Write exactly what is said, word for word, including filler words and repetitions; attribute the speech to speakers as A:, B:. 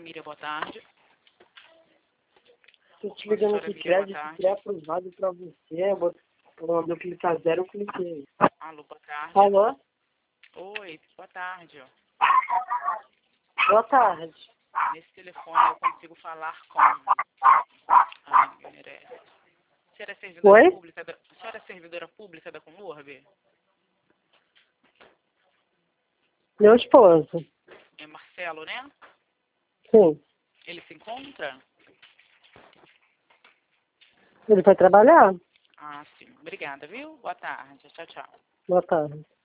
A: Miriam, boa tarde.
B: Tô te ligando aqui, crédito que é aprovado pra você. Eu vou mandar clicar zero, eu cliquei.
A: Alô, boa tarde.
B: Alô?
A: Oi, boa tarde.
B: Boa tarde.
A: Nesse telefone eu consigo falar com... Ai, ninguém merece. A senhora é servidora
B: Oi?
A: pública da... A senhora é servidora pública da Conurb?
B: Meu esposo.
A: É Marcelo, né?
B: Sim.
A: Ele se encontra?
B: Ele vai trabalhar?
A: Ah, sim. Obrigada, viu? Boa tarde. Tchau, tchau.
B: Boa tarde.